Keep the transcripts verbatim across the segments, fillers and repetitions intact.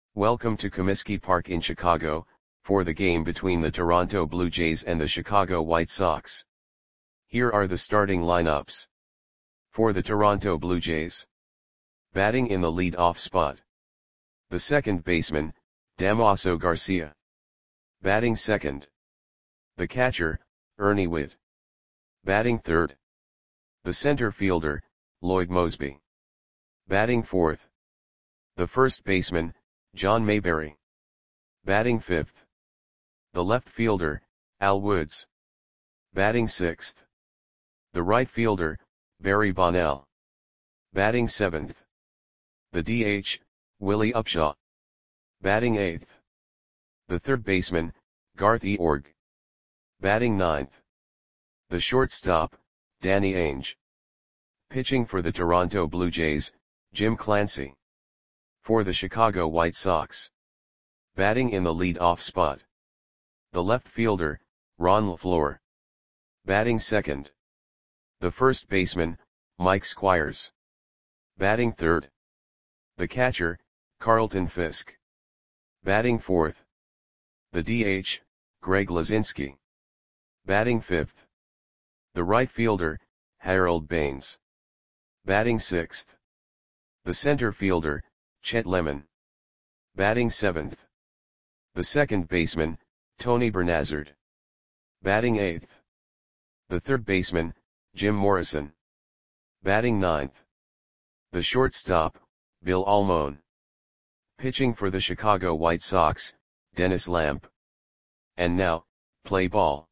Welcome to Comiskey Park in Chicago, for the game between the Toronto Blue Jays and the Chicago White Sox. Here are the starting lineups. For the Toronto Blue Jays. Batting in the lead-off spot. The second baseman, Damaso Garcia. Batting second. The catcher, Ernie Whitt. Batting third. The center fielder, Lloyd Moseby. Batting fourth. The first baseman, John Mayberry. Batting fifth. The left fielder, Al Woods. Batting sixth. The right fielder, Barry Bonnell. Batting seventh. The D H, Willie Upshaw. Batting eighth. The third baseman, Garth Eorg. Batting ninth. The shortstop, Danny Ainge. Pitching for the Toronto Blue Jays, Jim Clancy. For the Chicago White Sox. Batting in the lead-off spot. The left fielder, Ron LeFlore. Batting second. The first baseman, Mike Squires. Batting third. The catcher, Carlton Fisk. Batting fourth. The D H, Greg Luzinski. Batting fifth. The right fielder, Harold Baines. Batting sixth. The center fielder, Chet Lemon. Batting seventh. The second baseman, Tony Bernazard. Batting eighth. The third baseman, Jim Morrison. Batting ninth. The shortstop, Bill Almon. Pitching for the Chicago White Sox, Dennis Lamp. And now, play ball.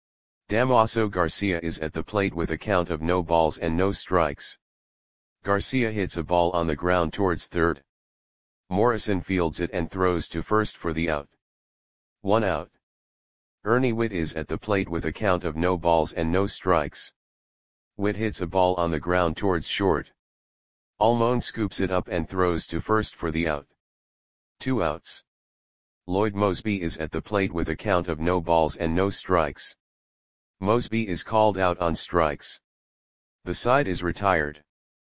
Damaso Garcia is at the plate with a count of no balls and no strikes. Garcia hits a ball on the ground towards third. Morrison fields it and throws to first for the out. One out. Ernie Whitt is at the plate with a count of no balls and no strikes. Whitt hits a ball on the ground towards short. Almon scoops it up and throws to first for the out. Two outs. Lloyd Moseby is at the plate with a count of no balls and no strikes. Moseby is called out on strikes. The side is retired.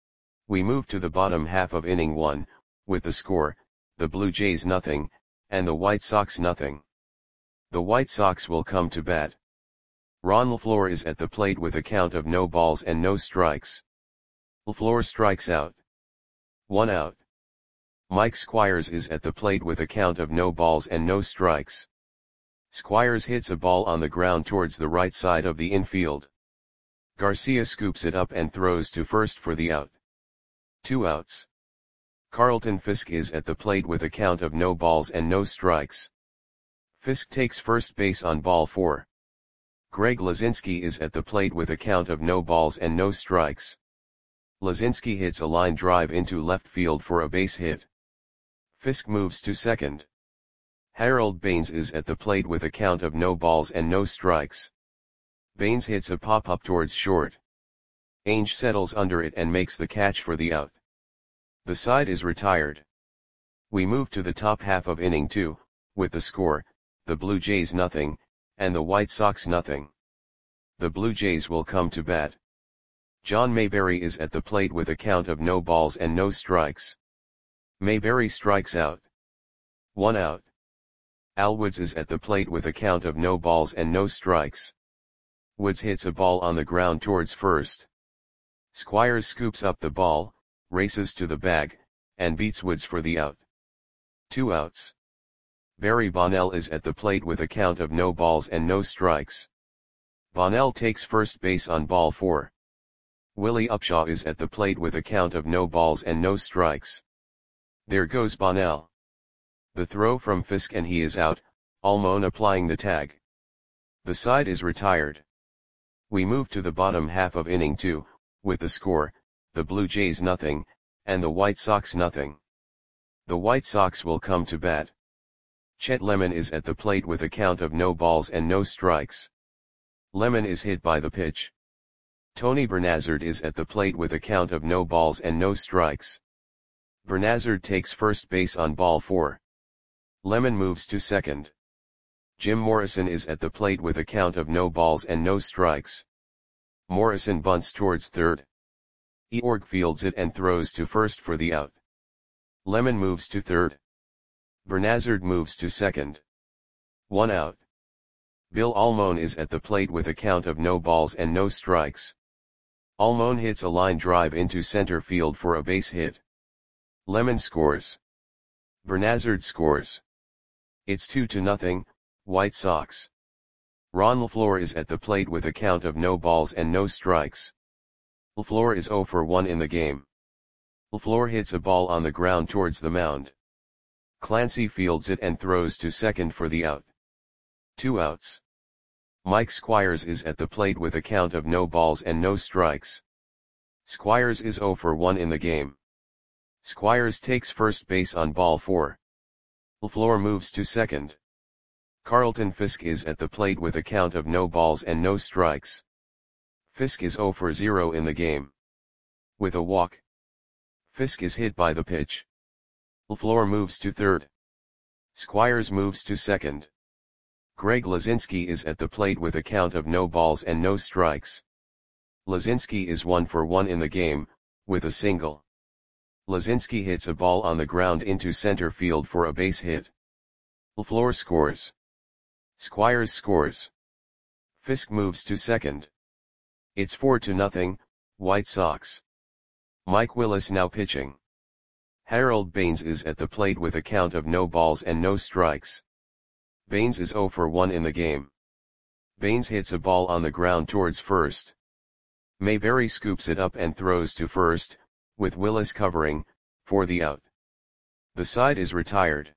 We move to the bottom half of inning one, with the score, the Blue Jays nothing, and the White Sox nothing. The White Sox will come to bat. Ron LeFlore is at the plate with a count of no balls and no strikes. LeFlore strikes out. One out. Mike Squires is at the plate with a count of no balls and no strikes. Squires hits a ball on the ground towards the right side of the infield. Garcia scoops it up and throws to first for the out. Two outs. Carlton Fisk is at the plate with a count of no balls and no strikes. Fisk takes first base on ball four. Greg Luzinski is at the plate with a count of no balls and no strikes. Luzinski hits a line drive into left field for a base hit. Fisk moves to second. Harold Baines is at the plate with a count of no balls and no strikes. Baines hits a pop-up towards short. Ainge settles under it and makes the catch for the out. The side is retired. We move to the top half of inning two, with the score, the Blue Jays nothing, and the White Sox nothing. The Blue Jays will come to bat. John Mayberry is at the plate with a count of no balls and no strikes. Mayberry strikes out. One out. Al Woods is at the plate with a count of no balls and no strikes. Woods hits a ball on the ground towards first. Squires scoops up the ball, races to the bag, and beats Woods for the out. Two outs. Barry Bonnell is at the plate with a count of no balls and no strikes. Bonnell takes first base on ball four. Willie Upshaw is at the plate with a count of no balls and no strikes. There goes Bonnell. The throw from Fisk and he is out, Almon applying the tag. The side is retired. We move to the bottom half of inning two, with the score, the Blue Jays nothing, and the White Sox nothing. The White Sox will come to bat. Chet Lemon is at the plate with a count of no balls and no strikes. Lemon is hit by the pitch. Tony Bernazard is at the plate with a count of no balls and no strikes. Bernazard takes first base on ball four. Lemon moves to second. Jim Morrison is at the plate with a count of no balls and no strikes. Morrison bunts towards third. Eorg fields it and throws to first for the out. Lemon moves to third. Bernazard moves to second. One out. Bill Almon is at the plate with a count of no balls and no strikes. Almon hits a line drive into center field for a base hit. Lemon scores. Bernazard scores. It's two to nothing, White Sox. Ron LeFlore is at the plate with a count of no balls and no strikes. LeFlore is zero for one in the game. LeFlore hits a ball on the ground towards the mound. Clancy fields it and throws to second for the out. Two outs. Mike Squires is at the plate with a count of no balls and no strikes. Squires is zero for one in the game. Squires takes first base on ball four. LeFlore moves to second. Carlton Fisk is at the plate with a count of no balls and no strikes. Fisk is zero for zero in the game. With a walk, Fisk is hit by the pitch. LeFlore moves to third. Squires moves to second. Greg Lazinski is at the plate with a count of no balls and no strikes. Lazinski is one for one in the game, with a single. Lazinski hits a ball on the ground into center field for a base hit. LeFlore scores. Squires scores. Fisk moves to second. It's four to nothing, White Sox. Mike Willis now pitching. Harold Baines is at the plate with a count of no balls and no strikes. Baines is zero for one in the game. Baines hits a ball on the ground towards first. Mayberry scoops it up and throws to first, with Willis covering, for the out. The side is retired.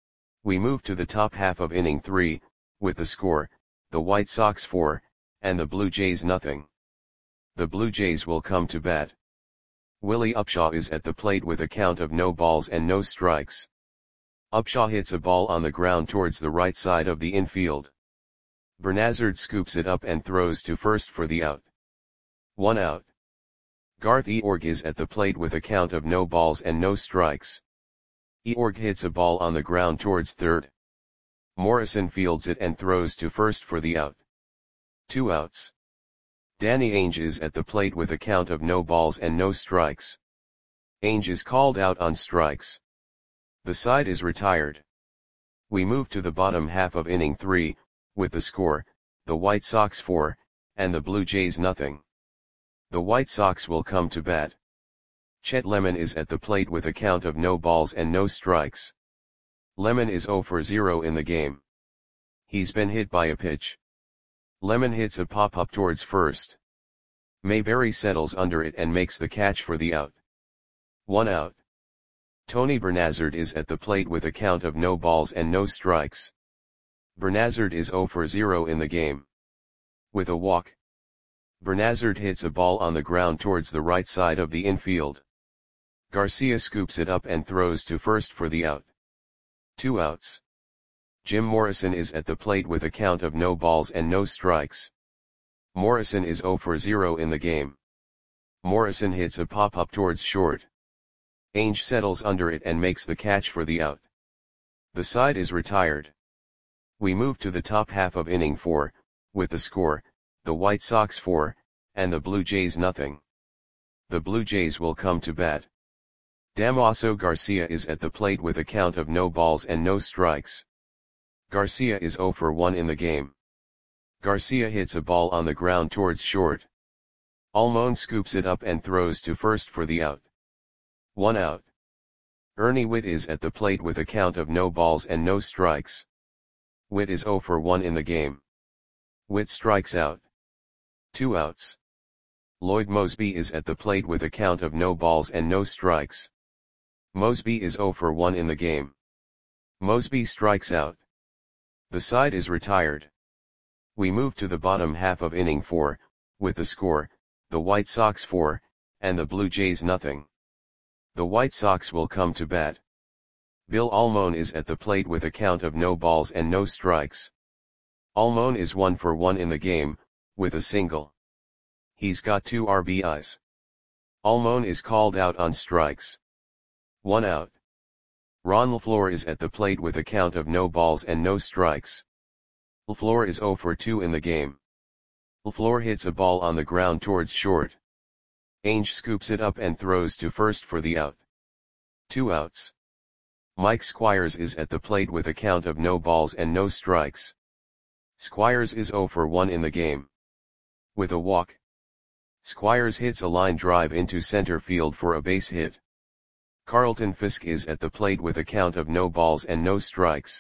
We move to the top half of inning three, with the score, the White Sox four, and the Blue Jays nothing. The Blue Jays will come to bat. Willie Upshaw is at the plate with a count of no balls and no strikes. Upshaw hits a ball on the ground towards the right side of the infield. Bernazard scoops it up and throws to first for the out. One out. Garth Eorg is at the plate with a count of no balls and no strikes. Eorg hits a ball on the ground towards third. Morrison fields it and throws to first for the out. Two outs. Danny Ainge is at the plate with a count of no balls and no strikes. Ainge is called out on strikes. The side is retired. We move to the bottom half of inning three, with the score, the White Sox four, and the Blue Jays nothing. The White Sox will come to bat. Chet Lemon is at the plate with a count of no balls and no strikes. Lemon is zero for zero in the game. He's been hit by a pitch. Lemon hits a pop-up towards first. Mayberry settles under it and makes the catch for the out. One out. Tony Bernazard is at the plate with a count of no balls and no strikes. Bernazard is zero for zero in the game. With a walk, Bernazard hits a ball on the ground towards the right side of the infield. Garcia scoops it up and throws to first for the out. Two outs. Jim Morrison is at the plate with a count of no balls and no strikes. Morrison is zero for zero in the game. Morrison hits a pop-up towards short. Ainge settles under it and makes the catch for the out. The side is retired. We move to the top half of inning four, with the score, the White Sox four, and the Blue Jays nothing. The Blue Jays will come to bat. Damaso Garcia is at the plate with a count of no balls and no strikes. Garcia is zero for one in the game. Garcia hits a ball on the ground towards short. Almon scoops it up and throws to first for the out. One out. Ernie Witt is at the plate with a count of no balls and no strikes. Witt is zero for one in the game. Witt strikes out. Two outs. Lloyd Mosby is at the plate with a count of no balls and no strikes. Mosby is zero for one in the game. Mosby strikes out. The side is retired. We move to the bottom half of inning four, with the score, the White Sox four, and the Blue Jays nothing. The White Sox will come to bat. Bill Almon is at the plate with a count of no balls and no strikes. Almon is one for one in the game, with a single. He's got two R B Is. Almon is called out on strikes. One out. Ron LeFlore is at the plate with a count of no balls and no strikes. LeFlore is zero for two in the game. LeFlore hits a ball on the ground towards short. Ainge scoops it up and throws to first for the out. Two outs. Mike Squires is at the plate with a count of no balls and no strikes. Squires is zero for one in the game. With a walk, Squires hits a line drive into center field for a base hit. Carlton Fisk is at the plate with a count of no balls and no strikes.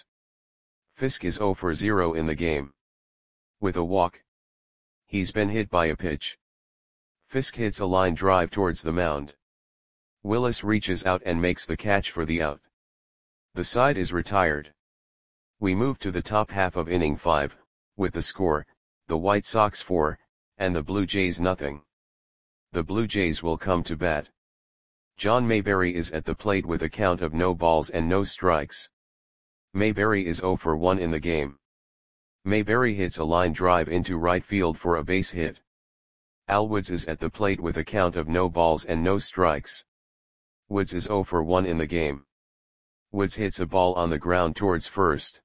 Fisk is zero for zero in the game. With a walk, he's been hit by a pitch. Fisk hits a line drive towards the mound. Willis reaches out and makes the catch for the out. The side is retired. We move to the top half of inning five, with the score, the White Sox four, and the Blue Jays nothing. The Blue Jays will come to bat. John Mayberry is at the plate with a count of no balls and no strikes. Mayberry is zero for one in the game. Mayberry hits a line drive into right field for a base hit. Al Woods is at the plate with a count of no balls and no strikes. Woods is zero for one in the game. Woods hits a ball on the ground towards first.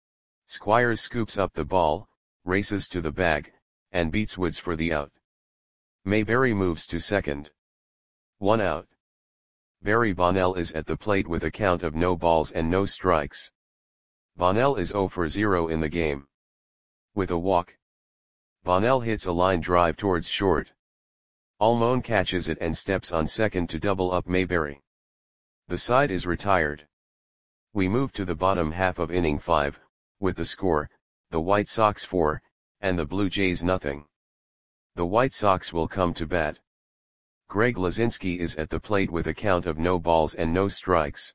Squires scoops up the ball, races to the bag, and beats Woods for the out. Mayberry moves to second. One out. Barry Bonnell is at the plate with a count of no balls and no strikes. Bonnell is zero for zero in the game. With a walk, Bonnell hits a line drive towards short. Almon catches it and steps on second to double up Mayberry. The side is retired. We move to the bottom half of inning five, with the score, the White Sox four, and the Blue Jays nothing. The White Sox will come to bat. Greg Lazinski is at the plate with a count of no balls and no strikes.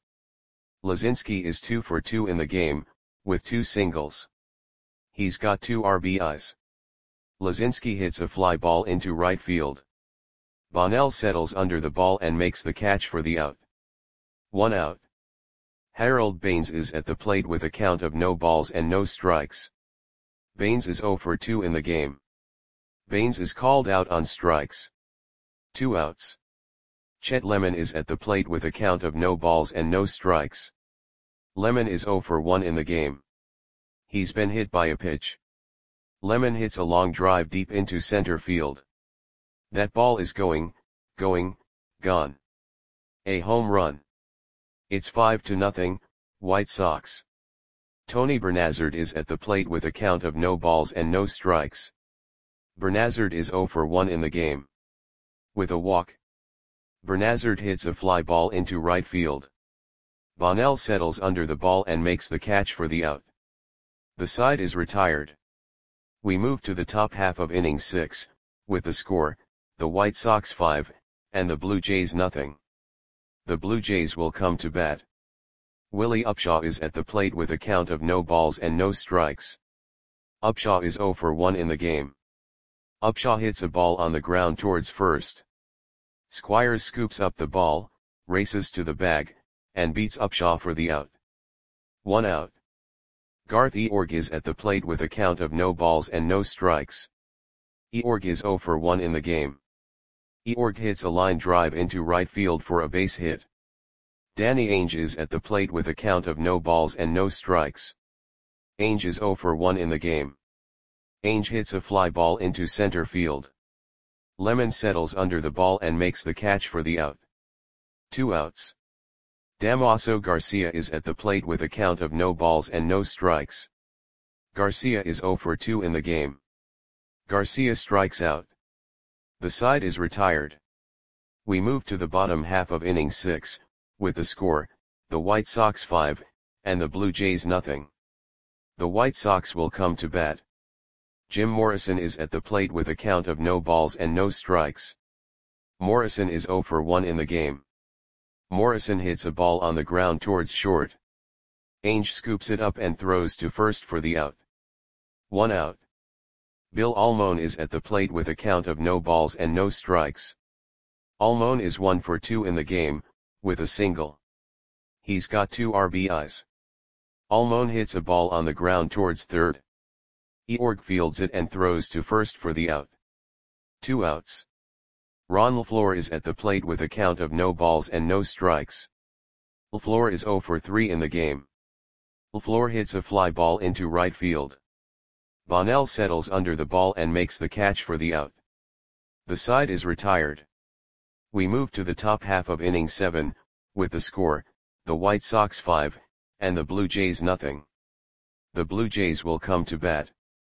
Lazinski is two for two in the game, with two singles. He's got two R B Is. Lazinski hits a fly ball into right field. Bonnell settles under the ball and makes the catch for the out. One out. Harold Baines is at the plate with a count of no balls and no strikes. Baines is zero for two in the game. Baines is called out on strikes. Two outs. Chet Lemon is at the plate with a count of no balls and no strikes. Lemon is zero for one in the game. He's been hit by a pitch. Lemon hits a long drive deep into center field. That ball is going, going, gone. A home run. It's five to nothing, White Sox. Tony Bernazard is at the plate with a count of no balls and no strikes. Bernazard is zero for one in the game. With a walk, Bernazard hits a fly ball into right field. Bonnell settles under the ball and makes the catch for the out. The side is retired. We move to the top half of inning six, with the score, the White Sox five, and the Blue Jays nothing. The Blue Jays will come to bat. Willie Upshaw is at the plate with a count of no balls and no strikes. Upshaw is zero for one in the game. Upshaw hits a ball on the ground towards first. Squires scoops up the ball, races to the bag, and beats Upshaw for the out. One out. Garth Eorg is at the plate with a count of no balls and no strikes. Eorg is zero for one in the game. Eorg hits a line drive into right field for a base hit. Danny Ainge is at the plate with a count of no balls and no strikes. Ainge is zero for one in the game. Ainge hits a fly ball into center field. Lemon settles under the ball and makes the catch for the out. Two outs. Damaso Garcia is at the plate with a count of no balls and no strikes. Garcia is zero for two in the game. Garcia strikes out. The side is retired. We move to the bottom half of inning six, with the score, the White Sox five, and the Blue Jays nothing. The White Sox will come to bat. Jim Morrison is at the plate with a count of no balls and no strikes. Morrison is zero for one in the game. Morrison hits a ball on the ground towards short. Ainge scoops it up and throws to first for the out. One out. Bill Almon is at the plate with a count of no balls and no strikes. Almon is one for two in the game, with a single. He's got two R B Is. Almon hits a ball on the ground towards third. Eorg fields it and throws to first for the out. Two outs. Ron LaFleur is at the plate with a count of no balls and no strikes. LaFleur is zero for three in the game. LaFleur hits a fly ball into right field. Bonnell settles under the ball and makes the catch for the out. The side is retired. We move to the top half of inning seven, with the score, the White Sox five, and the Blue Jays nothing. The Blue Jays will come to bat.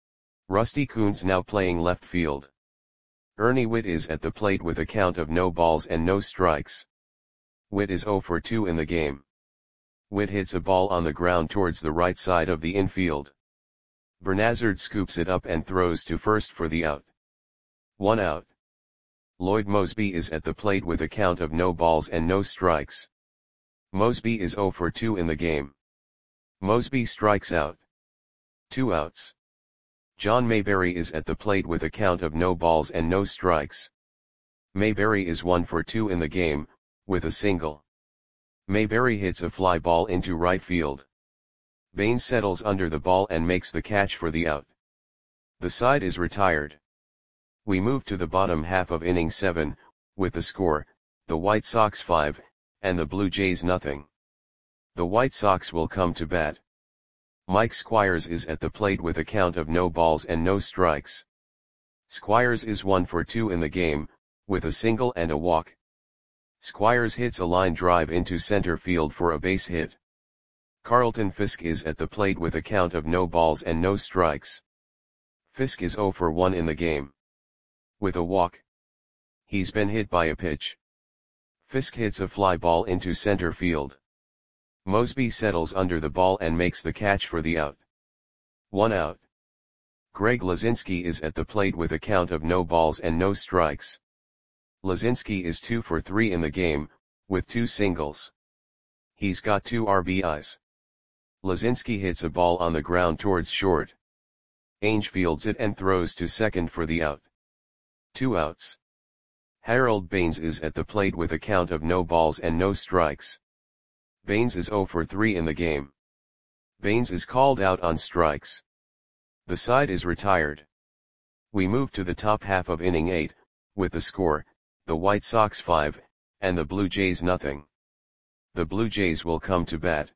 Rusty Kuntz now playing left field. Ernie Whitt is at the plate with a count of no balls and no strikes. Whitt is oh for two in the game. Whitt hits a ball on the ground towards the right side of the infield. Bernazard scoops it up and throws to first for the out. One out. Lloyd Moseby is at the plate with a count of no balls and no strikes. Moseby is oh for two in the game. Moseby strikes out. Two outs. John Mayberry is at the plate with a count of no balls and no strikes. Mayberry is one for two in the game, with a single. Mayberry hits a fly ball into right field. Baines settles under the ball and makes the catch for the out. The side is retired. We move to the bottom half of inning seven, with the score, the White Sox five, and the Blue Jays nothing. The White Sox will come to bat. Mike Squires is at the plate with a count of no balls and no strikes. Squires is one for two in the game, with a single and a walk. Squires hits a line drive into center field for a base hit. Carlton Fisk is at the plate with a count of no balls and no strikes. Fisk is oh for one in the game. With a walk. He's been hit by a pitch. Fisk hits a fly ball into center field. Moseby settles under the ball and makes the catch for the out. One out. Greg Lazinski is at the plate with a count of no balls and no strikes. Lazinski is two for three in the game, with two singles. He's got two R B Is. Lazinski hits a ball on the ground towards short. Ainge fields it and throws to second for the out. Two outs. Harold Baines is at the plate with a count of no balls and no strikes. Baines is oh for three in the game. Baines is called out on strikes. The side is retired. We move to the top half of inning eight, with the score, the White Sox five, and the Blue Jays nothing. The Blue Jays will come to bat.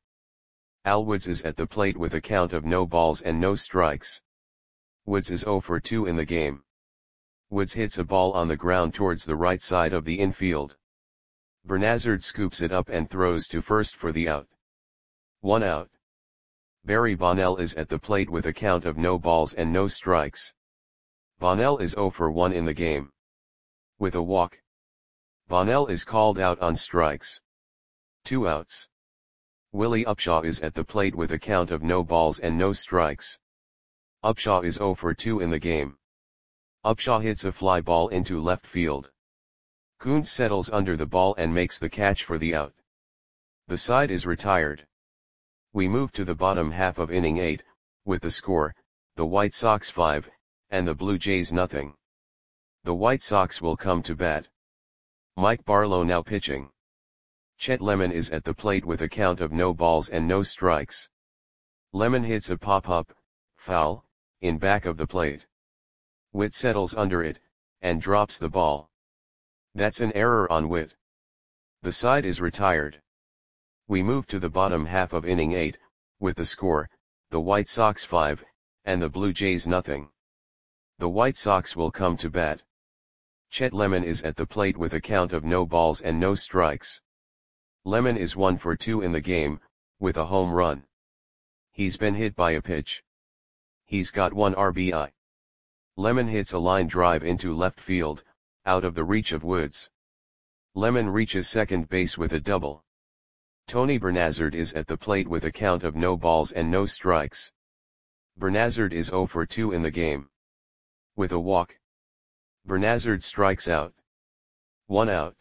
Al Woods is at the plate with a count of no balls and no strikes. Woods is oh for two in the game. Woods hits a ball on the ground towards the right side of the infield. Bernazard scoops it up and throws to first for the out. One out. Barry Bonnell is at the plate with a count of no balls and no strikes. Bonnell is oh for one in the game. With a walk. Bonnell is called out on strikes. Two outs. Willie Upshaw is at the plate with a count of no balls and no strikes. Upshaw is oh for two in the game. Upshaw hits a fly ball into left field. Kuntz settles under the ball and makes the catch for the out. The side is retired. We move to the bottom half of inning eight, with the score, the White Sox five, and the Blue Jays nothing. The White Sox will come to bat. Mike Barlow now pitching. Chet Lemon is at the plate with a count of no balls and no strikes. Lemon hits a pop-up, foul, in back of the plate. Whitt settles under it, and drops the ball. That's an error on Whitt. The side is retired. We move to the bottom half of inning eight, with the score, the White Sox five, and the Blue Jays nothing. The White Sox will come to bat. Chet Lemon is at the plate with a count of no balls and no strikes. Lemon is one for two in the game, with a home run. He's been hit by a pitch. He's got one R B I. Lemon hits a line drive into left field, out of the reach of Woods. Lemon reaches second base with a double. Tony Bernazard is at the plate with a count of no balls and no strikes. Bernazard is oh for two in the game. With a walk. Bernazard strikes out. One out.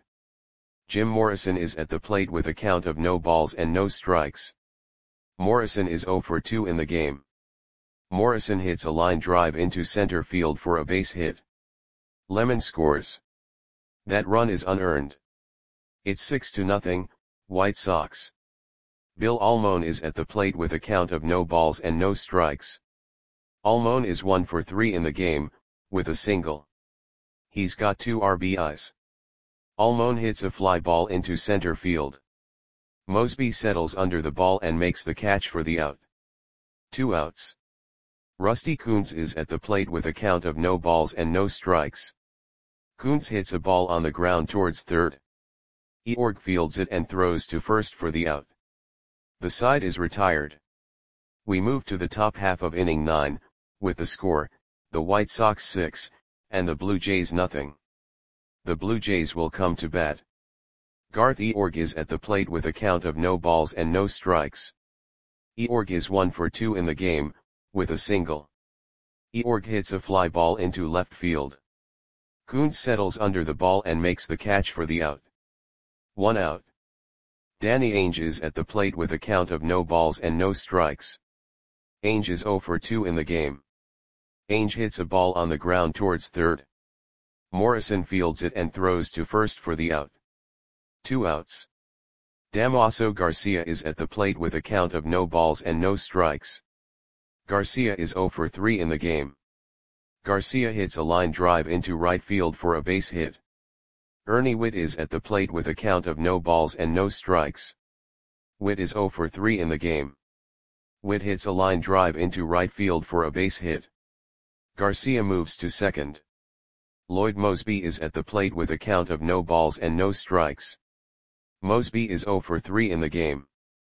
Jim Morrison is at the plate with a count of no balls and no strikes. Morrison is oh for two in the game. Morrison hits a line drive into center field for a base hit. Lemon scores. That run is unearned. It's six to nothing, White Sox. Bill Almon is at the plate with a count of no balls and no strikes. Almon is one for three in the game, with a single. He's got two R B Is. Almon hits a fly ball into center field. Moseby settles under the ball and makes the catch for the out. Two outs. Rusty Kuntz is at the plate with a count of no balls and no strikes. Kuntz hits a ball on the ground towards third. Eorg fields it and throws to first for the out. The side is retired. We move to the top half of inning nine, with the score, the White Sox six, and the Blue Jays nothing. The Blue Jays will come to bat. Garth Eorg is at the plate with a count of no balls and no strikes. Eorg is one for two in the game, with a single. Eorg hits a fly ball into left field. Kuntz settles under the ball and makes the catch for the out. One out. Danny Ainge is at the plate with a count of no balls and no strikes. Ainge is zero for two in the game. Ainge hits a ball on the ground towards third. Morrison fields it and throws to first for the out. Two outs. Damaso Garcia is at the plate with a count of no balls and no strikes. Garcia is zero for three in the game. Garcia hits a line drive into right field for a base hit. Ernie Whitt is at the plate with a count of no balls and no strikes. Whitt is zero for three in the game. Whitt hits a line drive into right field for a base hit. Garcia moves to second. Lloyd Moseby is at the plate with a count of no balls and no strikes. Moseby is zero for three in the game.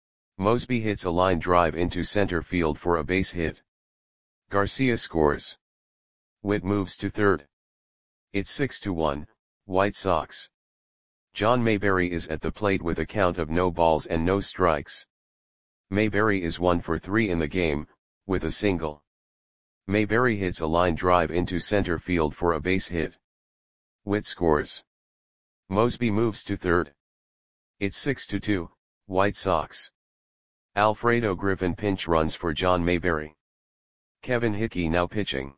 Moseby hits a line drive into center field for a base hit. Garcia scores. Whitt moves to third. It's six to one, White Sox. John Mayberry is at the plate with a count of no balls and no strikes. Mayberry is one for three in the game, with a single. Mayberry hits a line drive into center field for a base hit. Whitt scores. Moseby moves to third. It's six to two, White Sox. Alfredo Griffin pinch runs for John Mayberry. Kevin Hickey now pitching.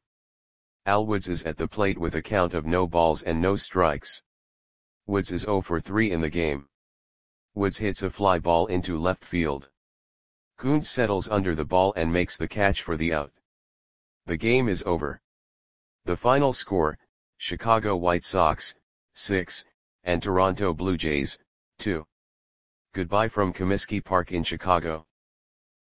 Al Woods is at the plate with a count of no balls and no strikes. Woods is zero for three in the game. Woods hits a fly ball into left field. Kuntz settles under the ball and makes the catch for the out. The game is over. The final score, Chicago White Sox, six, and Toronto Blue Jays, two. Goodbye from Comiskey Park in Chicago.